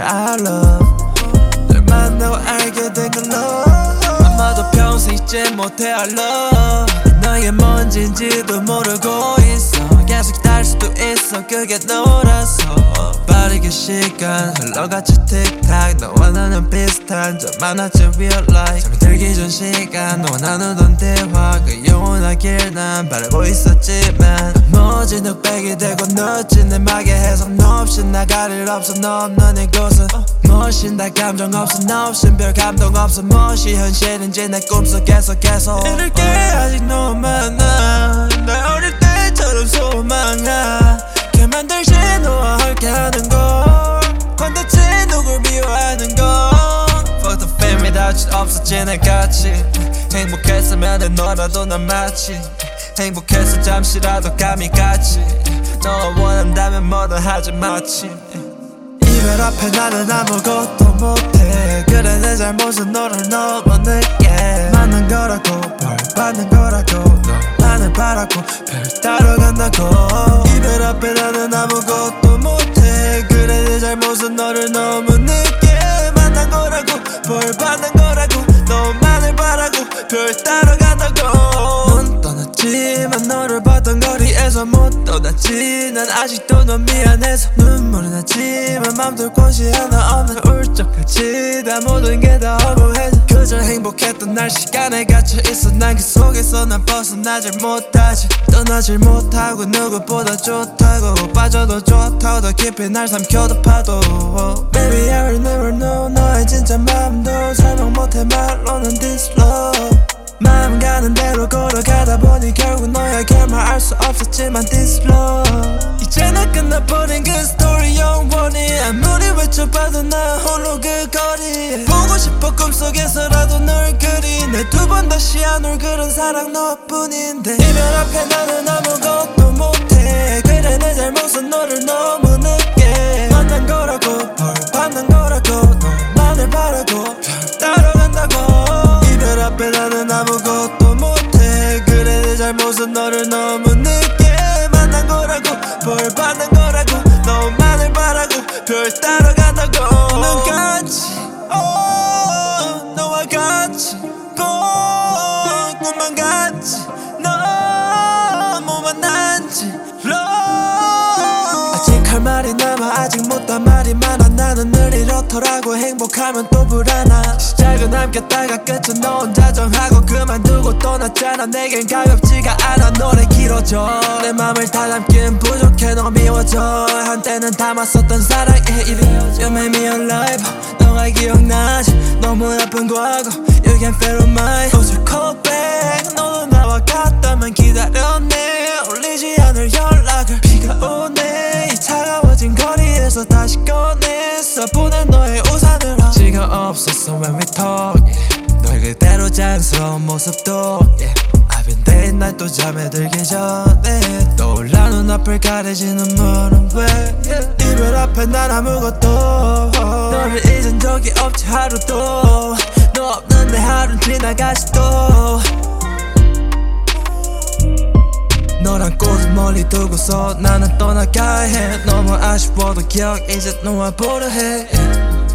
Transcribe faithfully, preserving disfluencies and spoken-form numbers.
I love 널 만나고 알게 된 건 love 아마도 평생 잊지 못해 I love 너의 뭔진지도 모르고 있어 계속 기다릴 수도 있어 그게 너라서 빠르게 시간 흘러갔지 틱탁 너와 나는 비슷한 점 많았지 real life 잠이 들기 전 시간 너와 나누던 대화 그 영원하길 난 바라고 있었지만 멋진 흑백이 되고 늦지 내 막에 해석 너 없이 나갈 일 없어 너 없는 이곳은 멋진 다 감정 없어 너 없인 별 감동 없어 무엇이 현실인지 내 꿈속에서 계속 이럴게 아직 너와 만나 날 어릴 때처럼 소망하게 만들지 너와 함께하는 걸 관대치 누굴 미워하는 건 Fuck the fame without you 없었지 내 같이 행복했으면 내 너라도 난 마치 행복해서 잠시라도 감이같이 너와 원한다면 뭐든 하지 마치 이별 앞에 나는 아무것도 못해 그래 내 잘못은 너를 너무 늦게 만난 거라고 벌 받는 거라고 너만을 바라고 별 따러 간다고 이별 앞에 나는 아무것도 못해 그래 내 잘못은 너를 너무 늦게 만난 거라고 벌 받는 거라고 너만을 바라고 별 따러 간다고 넌 떠났지만 너를 봤던 거리에서 못 떠났지 난 아직도 넌 미안해서 눈물이 나지만 맘둘 곳이 하나 없는 울적하지 다 모든 게 다 허무해져 그저 행복했던 날 시간에 갇혀있어 난 그 속에서 난 벗어나질 못하지 떠나질 못하고 누구보다 좋다고 빠져도 좋다고 더 깊이 날 삼켜도 파도 Baby I will never know 너의 진짜 마음도 설명 못해 말로는 this love 마음 가는 대로 걸어가다 보니 결국 너에게 말할 수 없었지만 this love 이제 나 끝나버린 그 스토리 영원히 아무리 외쳐봐도 나 홀로 그 거리에 보고 싶어 꿈속에서라도 널 그리 내 두 번 다시 안 올 그런 사랑 너뿐인데 이별 앞에 나는 아무것도 못해 그래 내 잘못은 너를 너무 늦게 만난 거라고 벌 받는 거라고 너만을 바라고 별 따라간다고 이별 앞에 나는 아무것도 못해 그래 내 잘못은 너를 너무 늦게 만난 거라고 벌 받는 거라고 너만을 바라고 별 따라간다고 눈같이 oh, 너와 같이 본 꿈만 같이 너무 만난지 아직 할 말이 남아 아직 못한 말이 많아 나는 늘 이렇더라고 행복하면 또 불안하 시작은 남겼다가 끝은 너 혼자 정하고 그만두고 떠났잖아 내겐 가볍지가 않아 노래 길어져 내 맘을 다 담긴 부족해 너가 미워져 한때는 담았었던 사랑의 이름 You made me alive 너가 기억나지 너무 나쁜 과거 You can feel my Those are cold back 너도 나와 같다면 기다렸네 올리지 않을 연락을 비가 오네 이 차가워진 거리에서 다시 꺼냈어 보낸 너의 우산을 지가 없었어 when we talk yeah. 널 그대로 자연스러운 모습도 yeah. I've been day night 또 잠에 들기 전에 떠올라 눈앞을 가리지 눈물은 왜 yeah. 이별 앞에 난 아무것도 너를 잊은 적이 없지 하루도 너 없는 내 하루는 지나가지 또 너란 꽃을 멀리 두고서 나는 떠나가야 해 너무 아쉬워도 기억 이제 놓아보려 해 yeah.